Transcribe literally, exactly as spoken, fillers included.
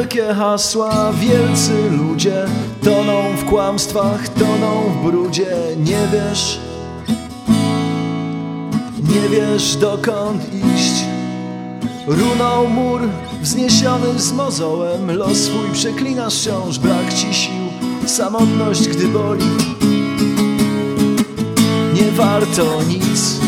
wielkie hasła, wielcy ludzie toną w kłamstwach, toną w brudzie. Nie wiesz, nie wiesz dokąd iść. Runął mur wzniesiony z mozołem, los swój przeklinasz wciąż, brak ci sił, samotność gdy boli. Nie warto nic,